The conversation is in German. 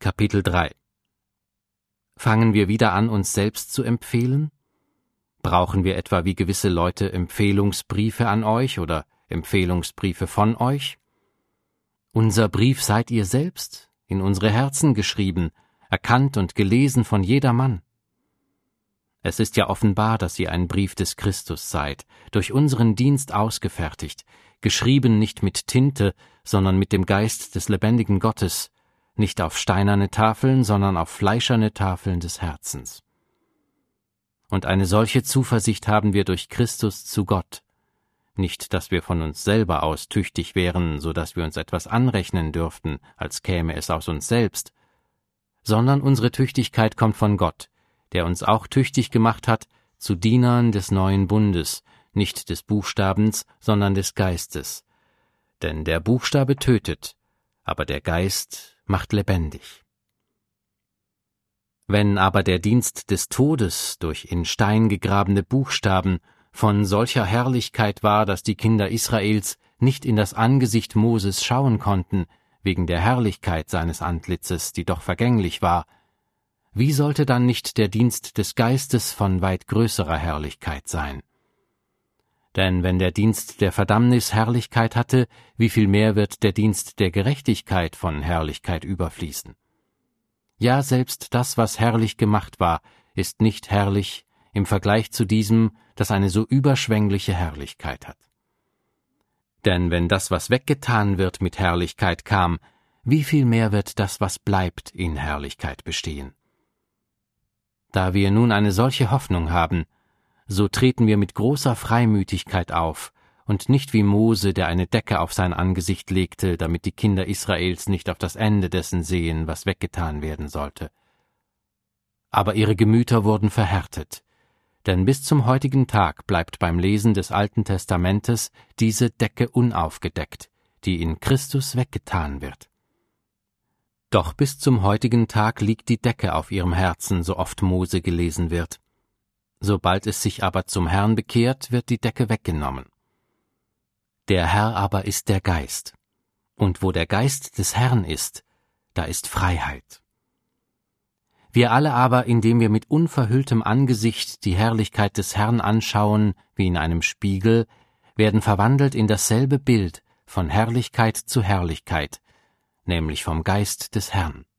Kapitel 3 Fangen wir wieder an, uns selbst zu empfehlen? Brauchen wir etwa wie gewisse Leute Empfehlungsbriefe an euch oder Empfehlungsbriefe von euch? Unser Brief seid ihr selbst, in unsere Herzen geschrieben, erkannt und gelesen von jedermann. Es ist ja offenbar, dass ihr ein Brief des Christus seid, durch unseren Dienst ausgefertigt, geschrieben nicht mit Tinte, sondern mit dem Geist des lebendigen Gottes, nicht auf steinerne Tafeln, sondern auf fleischerne Tafeln des Herzens. Und eine solche Zuversicht haben wir durch Christus zu Gott, nicht, dass wir von uns selber aus tüchtig wären, so dass wir uns etwas anrechnen dürften, als käme es aus uns selbst, sondern unsere Tüchtigkeit kommt von Gott, der uns auch tüchtig gemacht hat zu Dienern des neuen Bundes, nicht des Buchstabens, sondern des Geistes. Denn der Buchstabe tötet, aber der Geist macht lebendig. Wenn aber der Dienst des Todes durch in Stein gegrabene Buchstaben von solcher Herrlichkeit war, dass die Kinder Israels nicht in das Angesicht Moses schauen konnten, wegen der Herrlichkeit seines Antlitzes, die doch vergänglich war, wie sollte dann nicht der Dienst des Geistes von weit größerer Herrlichkeit sein? Denn wenn der Dienst der Verdammnis Herrlichkeit hatte, wie viel mehr wird der Dienst der Gerechtigkeit von Herrlichkeit überfließen? Ja, selbst das, was herrlich gemacht war, ist nicht herrlich im Vergleich zu diesem, das eine so überschwängliche Herrlichkeit hat. Denn wenn das, was weggetan wird, mit Herrlichkeit kam, wie viel mehr wird das, was bleibt, in Herrlichkeit bestehen? Da wir nun eine solche Hoffnung haben, so treten wir mit großer Freimütigkeit auf und nicht wie Mose, der eine Decke auf sein Angesicht legte, damit die Kinder Israels nicht auf das Ende dessen sehen, was weggetan werden sollte. Aber ihre Gemüter wurden verhärtet, denn bis zum heutigen Tag bleibt beim Lesen des Alten Testamentes diese Decke unaufgedeckt, die in Christus weggetan wird. Doch bis zum heutigen Tag liegt die Decke auf ihrem Herzen, so oft Mose gelesen wird. Sobald es sich aber zum Herrn bekehrt, wird die Decke weggenommen. Der Herr aber ist der Geist, und wo der Geist des Herrn ist, da ist Freiheit. Wir alle aber, indem wir mit unverhülltem Angesicht die Herrlichkeit des Herrn anschauen, wie in einem Spiegel, werden verwandelt in dasselbe Bild von Herrlichkeit zu Herrlichkeit, nämlich vom Geist des Herrn.